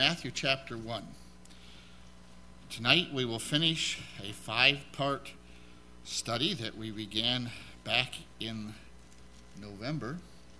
Matthew chapter 1. Tonight we will finish a 5-part study that we began back in November.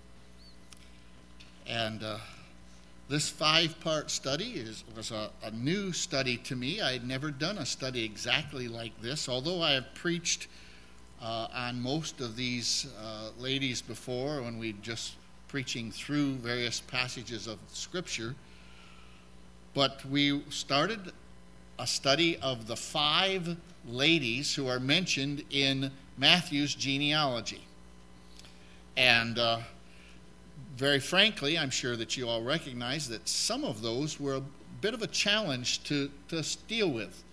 And this 5-part study was a new study to me. I had never done a study exactly like this, although I have preached on most of these ladies before when we just preaching through various passages of Scripture. But we started a study of the 5 ladies who are mentioned in Matthew's genealogy. And very frankly, I'm sure that you all recognize that some of those were a bit of a challenge to deal with.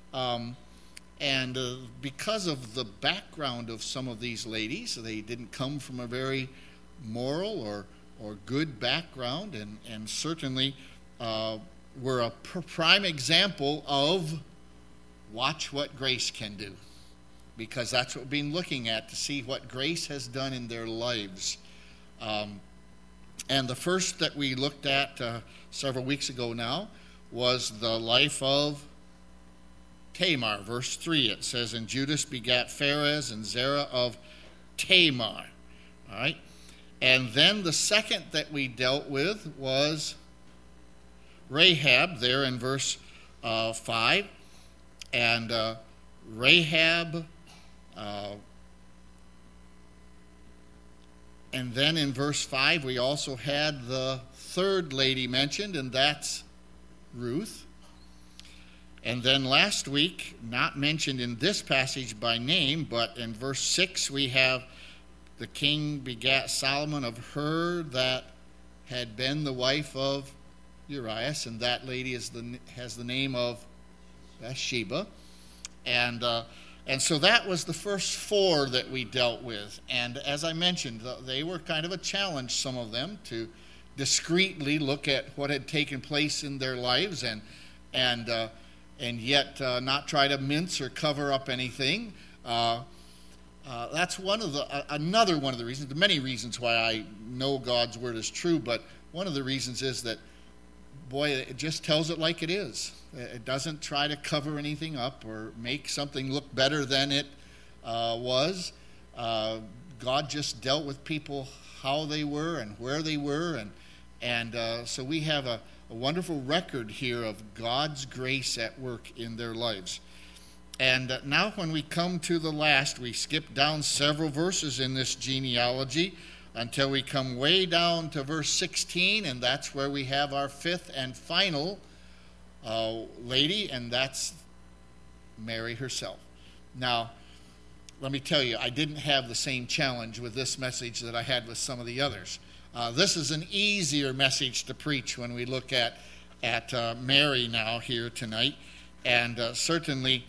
Because of the background of some of these ladies, they didn't come from a very moral or good background, and certainly were a prime example of watch what grace can do, because that's what we've been looking at, to see what grace has done in their lives. And the first that we looked at several weeks ago now was the life of Tamar. Verse 3, it says, "And Judas begat Pharez and Zerah of Tamar." All right. And then the second that we dealt with was Rahab, there in verse 5. And Rahab, and then in verse 5 we also had the third lady mentioned, and that's Ruth. And then last week, not mentioned in this passage by name, but in verse 6 we have the king begat Solomon of her that had been the wife of Urias, and that lady has the name of Bathsheba. And so that was the first 4 that we dealt with. And as I mentioned, they were kind of a challenge, some of them, to discreetly look at what had taken place in their lives and yet not try to mince or cover up anything. That's another one of the reasons, the many reasons why I know God's word is true, but one of the reasons is that, boy, it just tells it like it is. It doesn't try to cover anything up or make something look better than it was. God just dealt with people how they were and where they were, and so we have a wonderful record here of God's grace at work in their lives. And now when we come to the last, we skip down several verses in this genealogy until we come way down to verse 16, and that's where we have our 5th and final lady, and that's Mary herself. Now, let me tell you, I didn't have the same challenge with this message that I had with some of the others. This is an easier message to preach when we look at Mary now here tonight, and certainly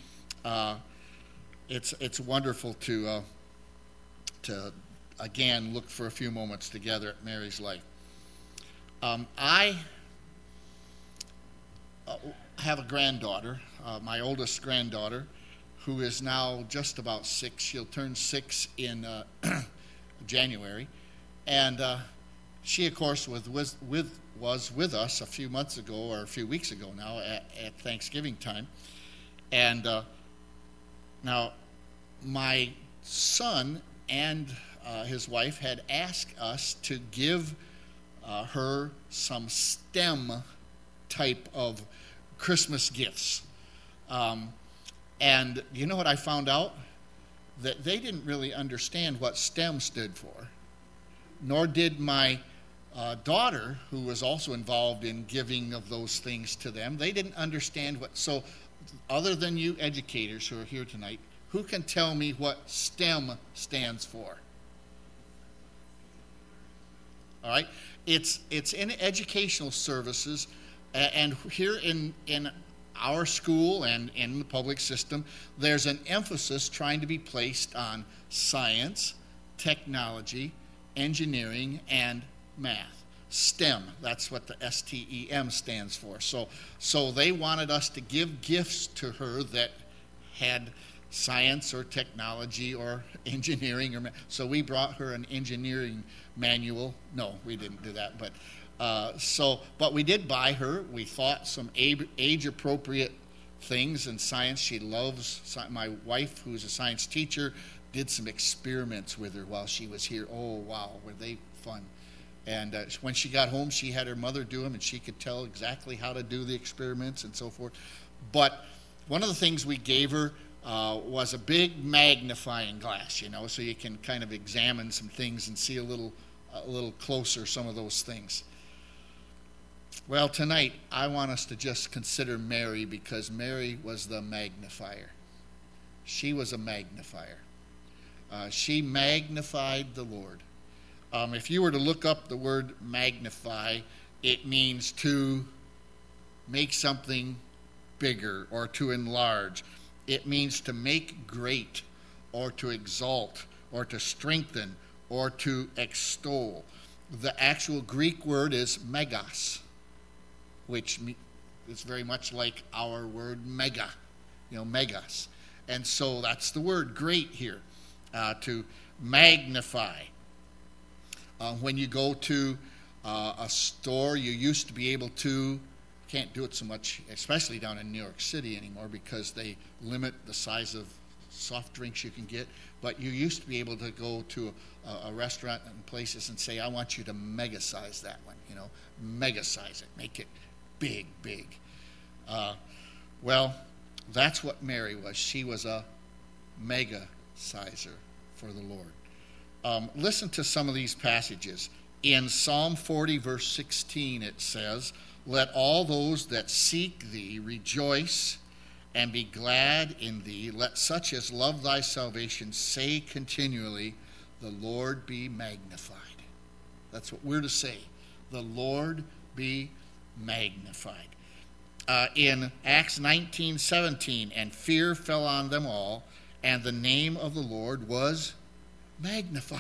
it's wonderful to again look for a few moments together at Mary's life. I have a granddaughter, my oldest granddaughter, who is now just about 6. She'll turn 6 in January, and she, of course, was with us a few months ago, or a few weeks ago now, at Thanksgiving time. And now my son and his wife had asked us to give her some STEM type of Christmas gifts. And you know what I found out? That they didn't really understand what STEM stood for, nor did my daughter, who was also involved in giving of those things to them. They didn't understand what. So other than you educators who are here tonight, who can tell me what STEM stands for? All right, it's in educational services, and here in our school and in the public system, there's an emphasis trying to be placed on science, technology, engineering, and math. STEM, that's what the STEM stands for. So they wanted us to give gifts to her that had science or technology or engineering. So we brought her an engineering manual. No, we didn't do that, but But we did buy her, we thought, some age-appropriate things in science. She loves, my wife, who's a science teacher, did some experiments with her while she was here. Oh, wow, were they fun. And when she got home, she had her mother do them, and she could tell exactly how to do the experiments and so forth. But one of the things we gave her was a big magnifying glass, so you can kind of examine some things and see a little closer some of those things. Well, tonight, I want us to just consider Mary, because Mary was the magnifier. She was a magnifier. She magnified the Lord. If you were to look up the word magnify, it means to make something bigger or to enlarge. It means to make great or to exalt or to strengthen or to extol. The actual Greek word is megas, which is very much like our word mega, megas. And so that's the word great here, to magnify. When you go to a store, you used to be able to, can't do it so much, especially down in New York City anymore, because they limit the size of soft drinks you can get. But you used to be able to go to a restaurant and places and say, I want you to mega size that one, mega size it, make it big. Well, that's what Mary was. She was a mega sizer for the Lord. Listen to some of these passages. In Psalm 40, verse 16, it says, let all those that seek thee rejoice and be glad in thee. Let such as love thy salvation say continually, the Lord be magnified. That's what we're to say. The Lord be magnified. In Acts 19:17, and fear fell on them all, and the name of the Lord was magnified.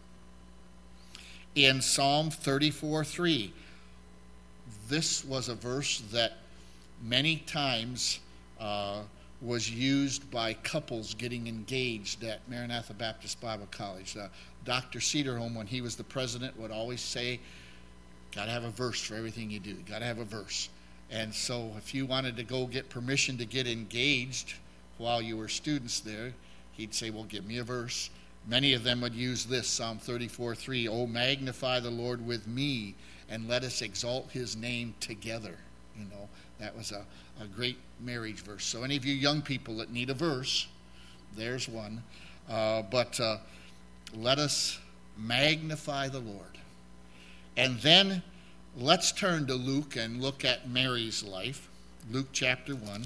In Psalm 34:3, this was a verse that many times was used by couples getting engaged at Maranatha Baptist Bible College. Dr. Cedarholm, when he was the president, would always say, got to have a verse for everything you do. Got to have a verse. And so if you wanted to go get permission to get engaged while you were students there, he'd say, well, give me a verse. Many of them would use this, Psalm 34:3, oh, magnify the Lord with me, and let us exalt his name together. That was a great marriage verse. So any of you young people that need a verse, there's one. But let us magnify the Lord. And then let's turn to Luke and look at Mary's life. Luke chapter 1.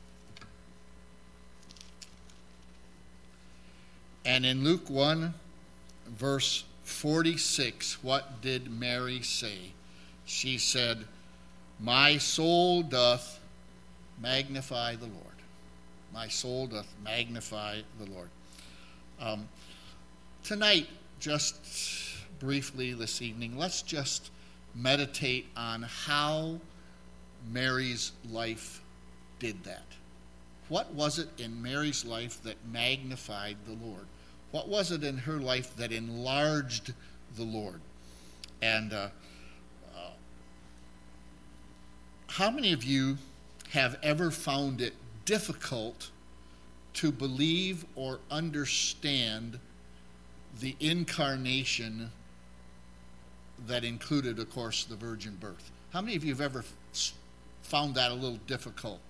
And in Luke 1, verse 46, what did Mary say? She said, my soul doth magnify the Lord. My soul doth magnify the Lord. Tonight, just briefly this evening, let's just meditate on how Mary's life did that. What was it in Mary's life that magnified the Lord? What was it in her life that enlarged the Lord? And how many of you have ever found it difficult to believe or understand the incarnation that included, of course, the virgin birth? How many of you have ever found that a little difficult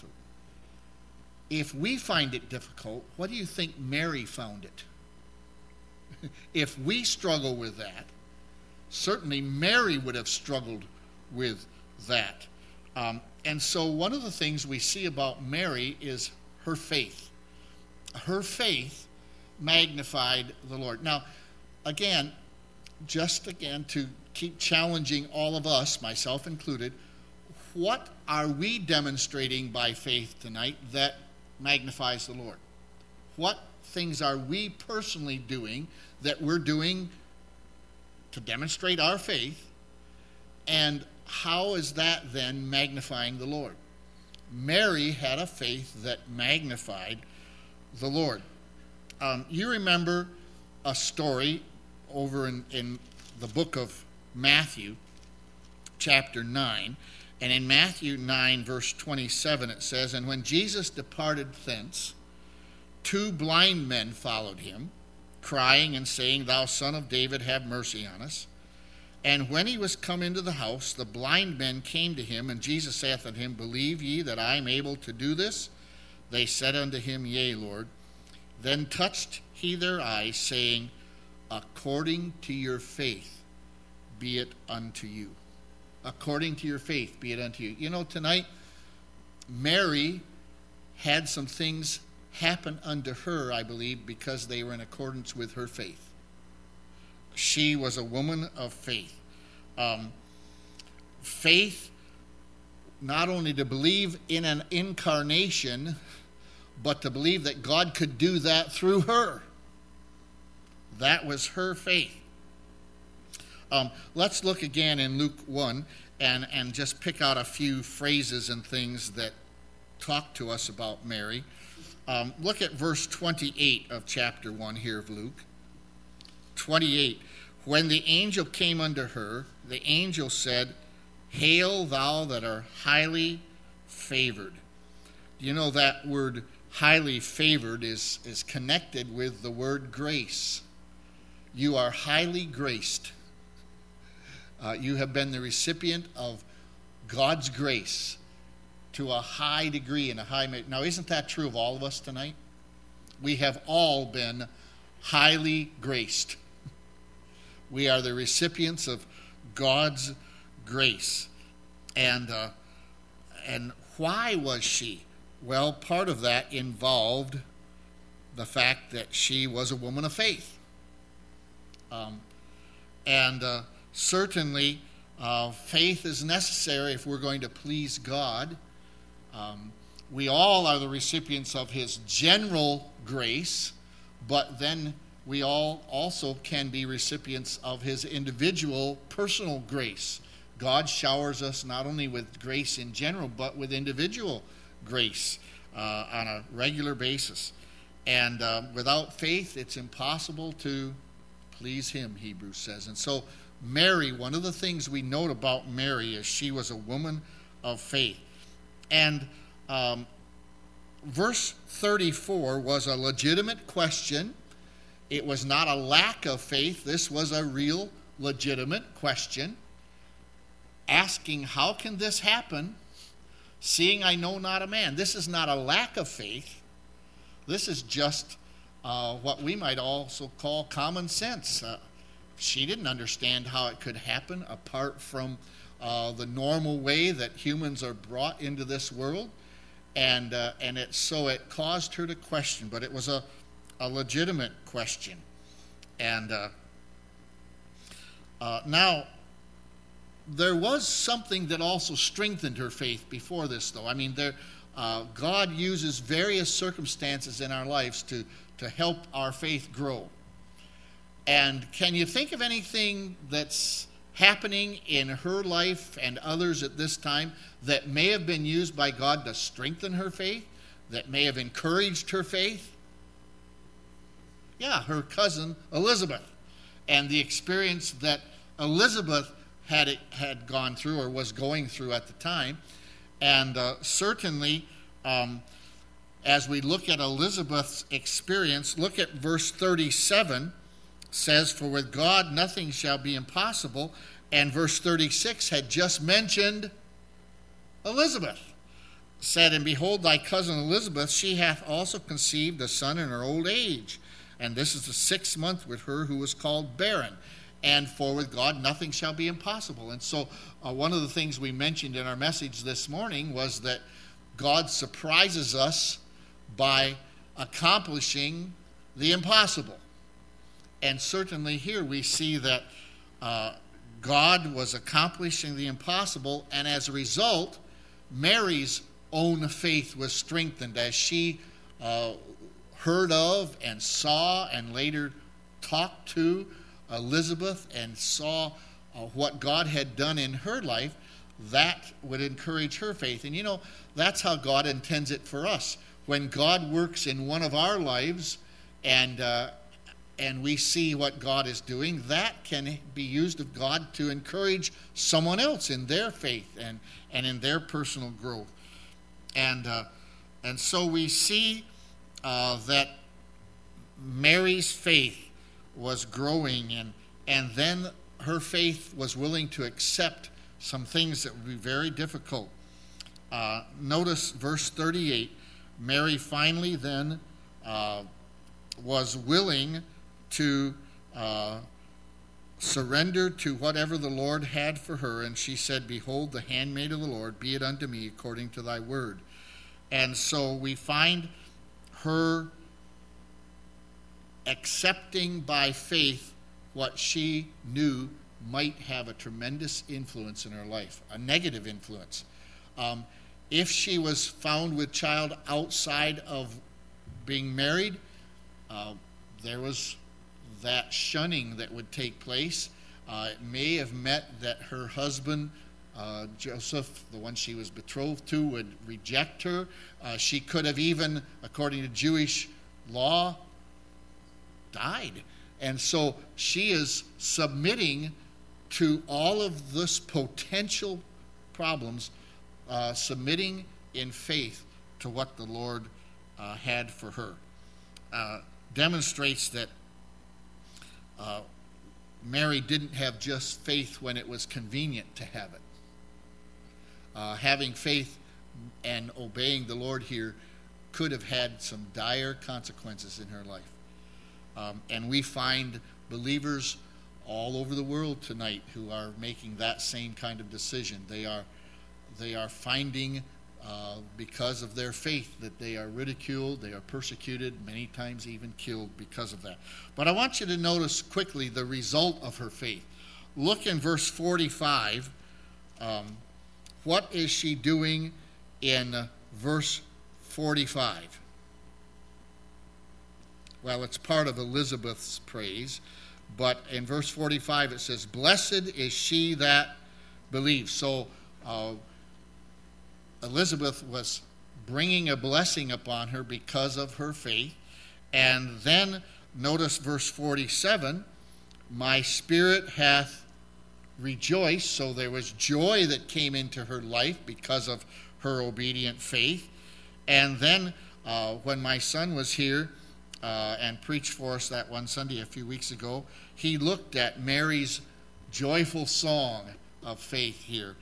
If we find it difficult, what do you think Mary found it? If we struggle with that, certainly Mary would have struggled with that. And so one of the things we see about Mary is her faith. Her faith magnified the Lord. Now, again, to keep challenging all of us, myself included, what are we demonstrating by faith tonight that magnifies the Lord? What things are we personally doing that we're doing to demonstrate our faith, and how is that then magnifying the Lord? Mary had a faith that magnified the Lord. You remember a story over in the book of Matthew chapter 9. And in Matthew 9, verse 27, it says, "And when Jesus departed thence, 2 blind men followed him, crying and saying, Thou Son of David, have mercy on us. And when he was come into the house, the blind men came to him, and Jesus saith unto him, Believe ye that I am able to do this? They said unto him, Yea, Lord. Then touched he their eyes, saying, According to your faith be it unto you." According to your faith be it unto you. You know, tonight, Mary had some things happen unto her, I believe, because they were in accordance with her faith. She was a woman of faith. Faith, not only to believe in an incarnation, but to believe that God could do that through her. That was her faith. Let's look again in Luke 1 and just pick out a few phrases and things that talk to us about Mary. Look at verse 28 of chapter 1 here of Luke. 28. "When the angel came unto her, the angel said, Hail thou that art highly favored." You know that word highly favored is connected with the word grace. You are highly graced. You have been the recipient of God's grace to a high degree and a high measure. Now, isn't that true of all of us tonight? We have all been highly graced. We are the recipients of God's grace. And why was she? Well, part of that involved the fact that she was a woman of faith. Certainly, faith is necessary if we're going to please God. We all are the recipients of his general grace, but then we all also can be recipients of his individual personal grace. God showers us not only with grace in general, but with individual grace on a regular basis. And without faith, it's impossible to please him, Hebrews says. And so Mary, one of the things we note about Mary is she was a woman of faith. And verse 34 was a legitimate question. It was not a lack of faith. This was a real, legitimate question, asking, how can this happen, seeing I know not a man? This is not a lack of faith. This is just what we might also call common sense. She didn't understand how it could happen apart from the normal way that humans are brought into this world, and it caused her to question. But it was a legitimate question. And now, there was something that also strengthened her faith before this, though. I mean, God uses various circumstances in our lives to help our faith grow. And can you think of anything that's happening in her life and others at this time that may have been used by God to strengthen her faith, that may have encouraged her faith? Yeah, her cousin Elizabeth, and the experience that Elizabeth had gone through or was going through at the time. And certainly, as we look at Elizabeth's experience, look at verse 37. Says, For with God nothing shall be impossible. And verse 36 had just mentioned Elizabeth. Said, And behold, thy cousin Elizabeth, she hath also conceived a son in her old age. And this is the 6th month with her who was called barren. And for with God nothing shall be impossible. And so one of the things we mentioned in our message this morning was that God surprises us by accomplishing the impossible. And certainly here we see that God was accomplishing the impossible, and as a result, Mary's own faith was strengthened as she heard of and saw and later talked to Elizabeth and saw what God had done in her life. That would encourage her faith. And you know, that's how God intends it for us. When God works in one of our lives and and we see what God is doing, that can be used of God to encourage someone else in their faith and in their personal growth. And so we see that Mary's faith was growing, and then her faith was willing to accept some things that would be very difficult. Notice verse 38. Mary finally then was willing to surrender to whatever the Lord had for her, and she said, "Behold, the handmaid of the Lord, be it unto me according to thy word." And so we find her accepting by faith what she knew might have a tremendous influence in her life, a negative influence. If she was found with child outside of being married, there was that shunning that would take place. It may have meant that her husband, Joseph, the one she was betrothed to, would reject her. She could have even, according to Jewish law, died. And so she is submitting to all of this potential problems, submitting in faith to what the Lord had for her. Demonstrates that Mary didn't have just faith when it was convenient to have it. Having faith and obeying the Lord here could have had some dire consequences in her life. And we find believers all over the world tonight who are making that same kind of decision. They are finding, because of their faith, that they are ridiculed, they are persecuted, many times even killed because of that. But I want you to notice quickly the result of her faith. Look in verse 45. What is she doing in verse 45? Well, it's part of Elizabeth's praise, but in verse 45 it says, "Blessed is she that believes." So Elizabeth was bringing a blessing upon her because of her faith. And then notice verse 47, "My spirit hath rejoiced." So there was joy that came into her life because of her obedient faith. And then when my son was here and preached for us that one Sunday a few weeks ago, he looked at Mary's joyful song of faith here.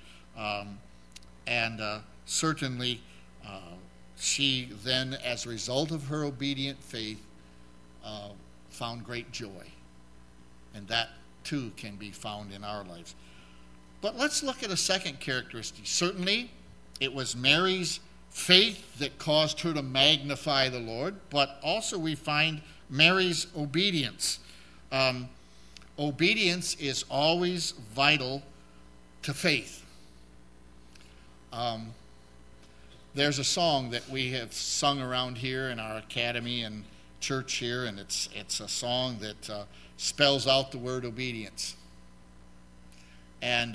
Certainly, she then, as a result of her obedient faith, found great joy. And that, too, can be found in our lives. But let's look at a second characteristic. Certainly, it was Mary's faith that caused her to magnify the Lord, but also we find Mary's obedience. Obedience is always vital to faith. There's a song that we have sung around here in our academy and church here, and it's a song that spells out the word obedience. And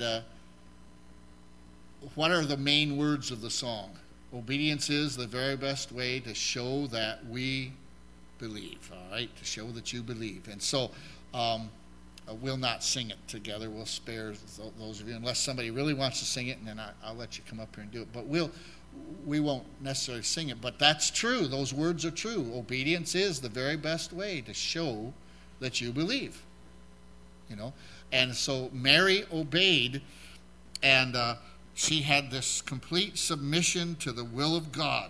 what are the main words of the song? Obedience is the very best way to show that we believe, all right? To show that you believe. And so we'll not sing it together. We'll spare those of you, unless somebody really wants to sing it, and then I'll let you come up here and do it. But we won't necessarily sing it, but that's true. Those words are true. Obedience is the very best way to show that you believe. You know, and so Mary obeyed, and she had this complete submission to the will of God.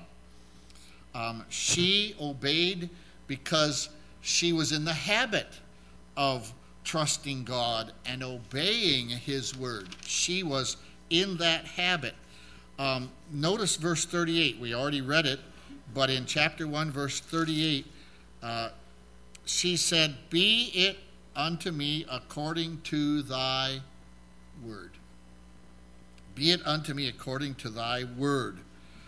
She obeyed because she was in the habit of trusting God and obeying His word. She was in that habit. Notice verse 38. We already read it, but in chapter 1, verse 38, she said, "Be it unto me according to thy word." Be it unto me according to thy word.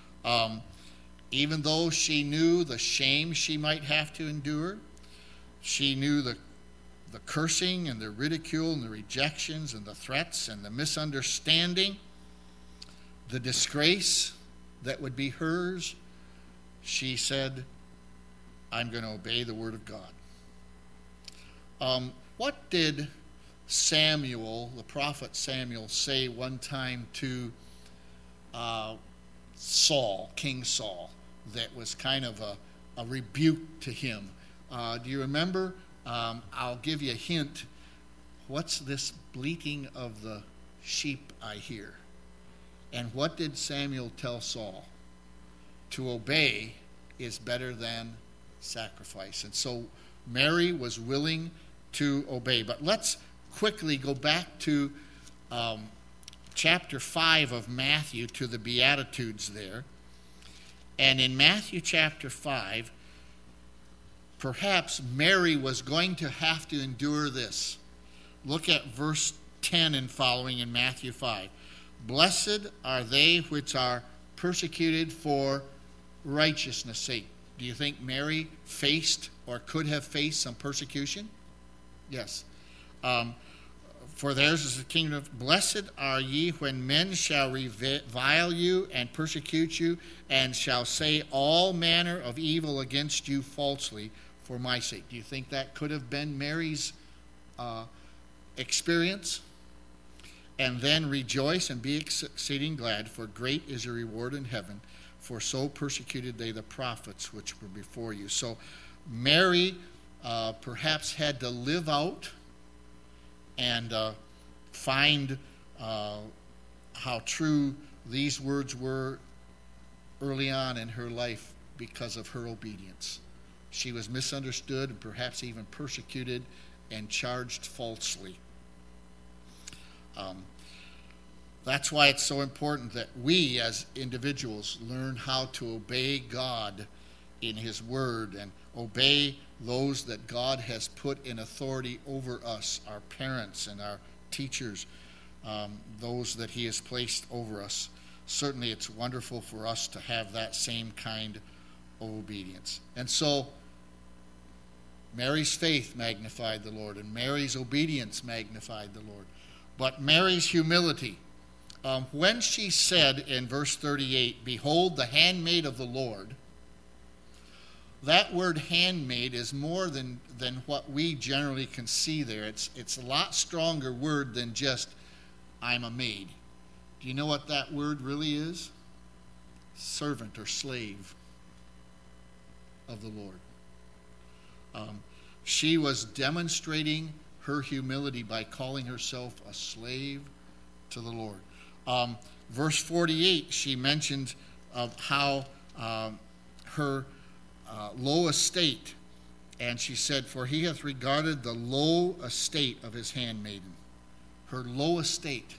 Even though she knew the shame she might have to endure, she knew the cursing and the ridicule and the rejections and the threats and the misunderstanding, the disgrace that would be hers, she said, "I'm going to obey the word of God." What did Samuel, the prophet Samuel, say one time to Saul, King Saul, that was kind of a rebuke to him? Do you remember? I'll give you a hint. What's this bleating of the sheep I hear? And what did Samuel tell Saul? To obey is better than sacrifice. And so Mary was willing to obey. But let's quickly go back to chapter 5 of Matthew, to the Beatitudes there. And in Matthew chapter 5, perhaps Mary was going to have to endure this. Look at verse 10 and following in Matthew 5. Blessed are they which are persecuted for righteousness' sake. Do you think Mary faced or could have faced some persecution? Yes. For theirs is the kingdom of... Blessed are ye when men shall revile you and persecute you, and shall say all manner of evil against you falsely for my sake. Do you think that could have been Mary's experience? And then rejoice and be exceeding glad, for great is your reward in heaven, for so persecuted they the prophets which were before you. So Mary perhaps had to live out and find how true these words were early on in her life because of her obedience. She was misunderstood and perhaps even persecuted and charged falsely. That's why it's so important that we as individuals learn how to obey God in His Word and obey those that God has put in authority over us, our parents and our teachers, those that He has placed over us. Certainly it's wonderful for us to have that same kind of obedience. And so Mary's faith magnified the Lord, and Mary's obedience magnified the Lord. But Mary's humility, when she said in verse 38, behold the handmaid of the Lord, that word handmaid is more than what we generally can see there. It's a lot stronger word than just I'm a maid. Do you know what that word really is? Servant or slave of the Lord. She was demonstrating her humility by calling herself a slave to the Lord. Verse 48, she mentioned of how her low estate, and she said, for he hath regarded the low estate of his handmaiden. Her low estate.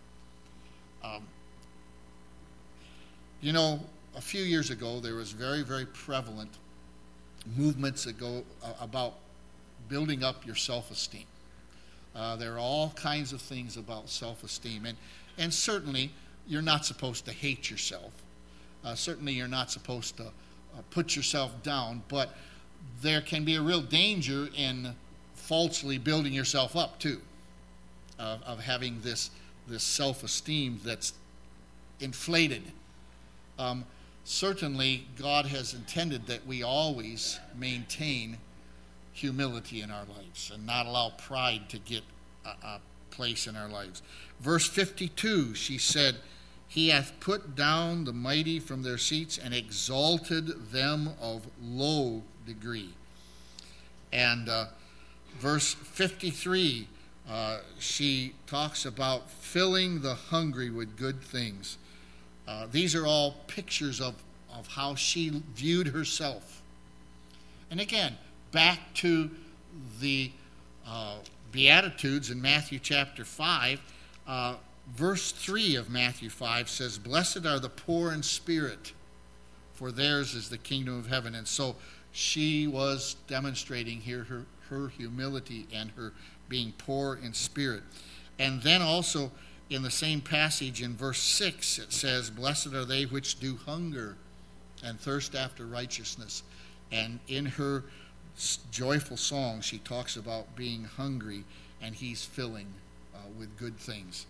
You know, a few years ago, there was very, very prevalent movements about building up your self-esteem. There are all kinds of things about self-esteem. And certainly, you're not supposed to hate yourself. Certainly, you're not supposed to put yourself down. But there can be a real danger in falsely building yourself up, too, of having this self-esteem that's inflated. Certainly, God has intended that we always maintain humility in our lives and not allow pride to get a place in our lives. Verse 52, she said, he hath put down the mighty from their seats and exalted them of low degree. And verse 53, she talks about filling the hungry with good things. These are all pictures of how she viewed herself. And again, back to the Beatitudes in Matthew chapter 5, verse 3 of Matthew 5 says, blessed are the poor in spirit, for theirs is the kingdom of heaven. And so she was demonstrating here her humility and her being poor in spirit. And then also in the same passage in verse 6, it says, blessed are they which do hunger and thirst after righteousness. And in her joyful song, she talks about being hungry, and he's filling with good things.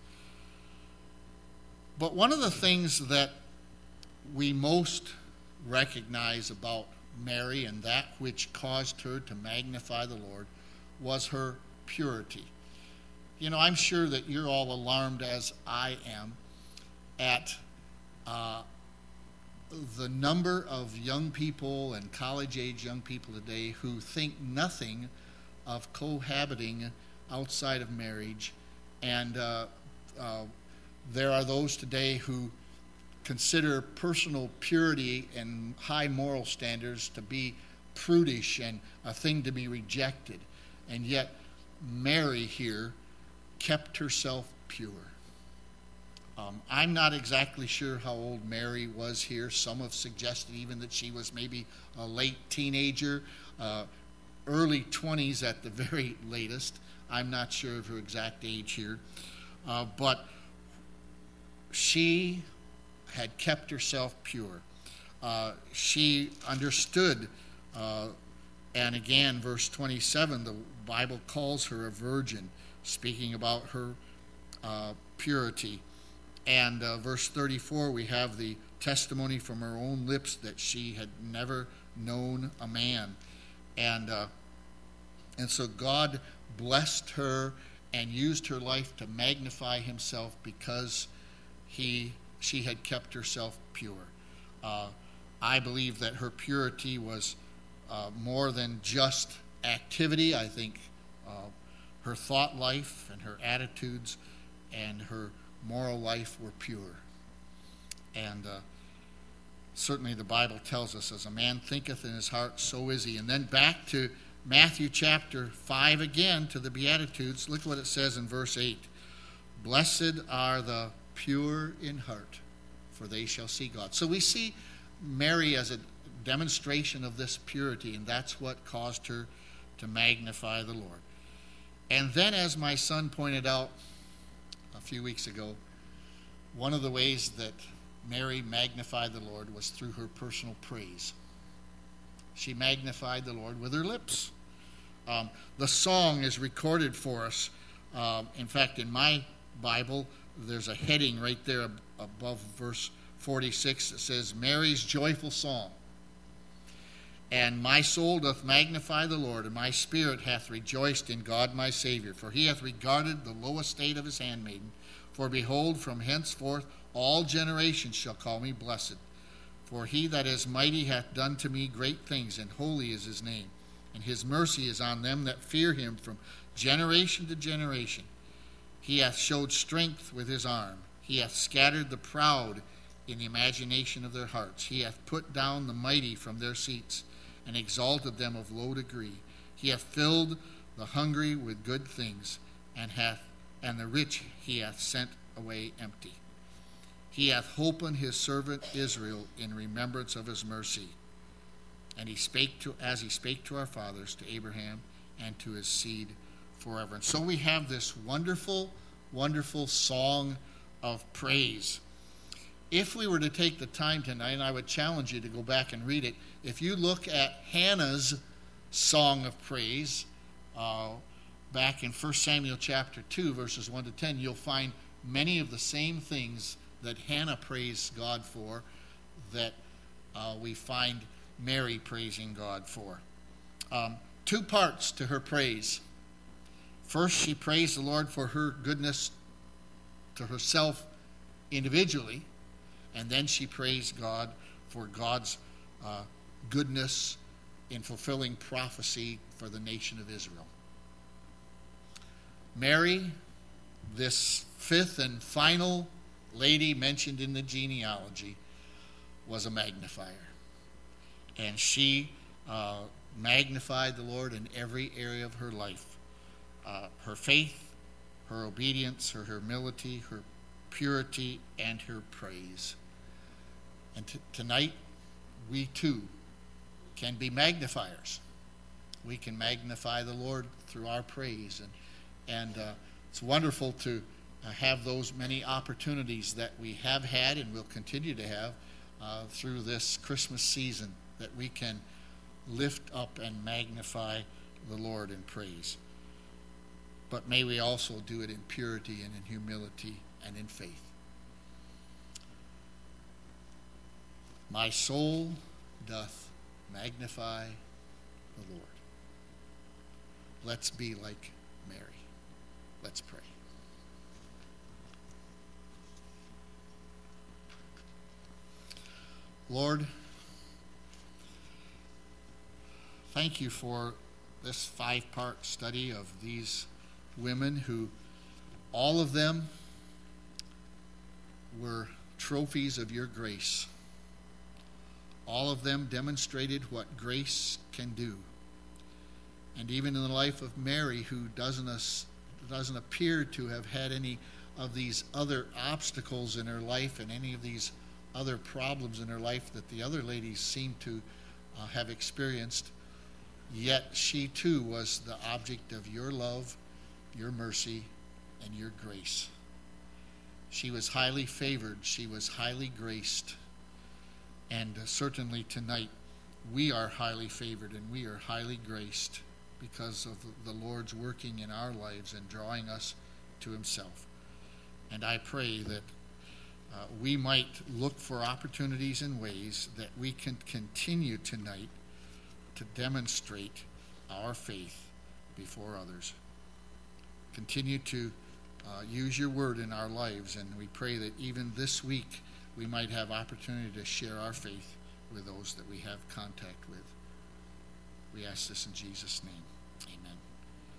But one of the things that we most recognize about Mary, and that which caused her to magnify the Lord, was her purity. You know, I'm sure that you're all alarmed, as I am, at the number of young people and college-age young people today who think nothing of cohabiting outside of marriage. And there are those today who consider personal purity and high moral standards to be prudish and a thing to be rejected. And yet Mary here kept herself pure. I'm not exactly sure how old Mary was here. Some have suggested even that she was maybe a late teenager, early 20s at the very latest. I'm not sure of her exact age here. But she had kept herself pure. She understood, and again, verse 27, the Bible calls her a virgin, speaking about her purity. And verse 34, we have the testimony from her own lips that she had never known a man. And so God blessed her and used her life to magnify himself because she had kept herself pure. I believe that her purity was more than just activity. I think her thought life and her attitudes and her moral life were pure. And certainly the Bible tells us, as a man thinketh in his heart, so is he. And then back to Matthew chapter 5 again, to the Beatitudes. Look what it says in verse 8. Blessed are the pure in heart, for they shall see God. So we see Mary as a demonstration of this purity, and that's what caused her to magnify the Lord. And then, as my son pointed out a few weeks ago, one of the ways that Mary magnified the Lord was through her personal praise. She magnified the Lord with her lips. The song is recorded for us. In fact, in my Bible, there's a heading right there above verse 46 that says, Mary's joyful song. And my soul doth magnify the Lord, and my spirit hath rejoiced in God my Savior. For he hath regarded the low estate of his handmaiden. For behold, from henceforth all generations shall call me blessed. For he that is mighty hath done to me great things, and holy is his name. And his mercy is on them that fear him from generation to generation. He hath showed strength with his arm. He hath scattered the proud in the imagination of their hearts. He hath put down the mighty from their seats, and exalted them of low degree. He hath filled the hungry with good things, and the rich he hath sent away empty. He hath holpen his servant Israel in remembrance of his mercy. And he spake to our fathers, to Abraham, and to his seed forever. And so we have this wonderful, wonderful song of praise. If we were to take the time tonight, and I would challenge you to go back and read it, if you look at Hannah's song of praise, back in 1 Samuel chapter 2, verses 1 to 10, you'll find many of the same things that Hannah praised God for that we find Mary praising God for. Two parts to her praise. First, she praised the Lord for her goodness to herself individually, and then she praised God for God's goodness in fulfilling prophecy for the nation of Israel. Mary, this fifth and final lady mentioned in the genealogy, was a magnifier. And she magnified the Lord in every area of her life. Her faith, her obedience, her humility, her purity, and her praise. And tonight, we too can be magnifiers. We can magnify the Lord through our praise. And it's wonderful to have those many opportunities that we have had and will continue to have through this Christmas season, that we can lift up and magnify the Lord in praise. But may we also do it in purity and in humility and in faith. My soul doth magnify the Lord. Let's be like Mary. Let's pray. Lord, thank you for this 5-part study of these women who, all of them, were trophies of your grace. All of them demonstrated what grace can do. And even in the life of Mary, who doesn't appear to have had any of these other obstacles in her life and any of these other problems in her life that the other ladies seem to have experienced, yet she too was the object of your love, your mercy, and your grace. She was highly favored. She was highly graced. And certainly tonight, we are highly favored and we are highly graced because of the Lord's working in our lives and drawing us to himself. And I pray that we might look for opportunities and ways that we can continue tonight to demonstrate our faith before others. Continue to use your word in our lives, and we pray that even this week we might have opportunity to share our faith with those that we have contact with. We ask this in Jesus' name. Amen.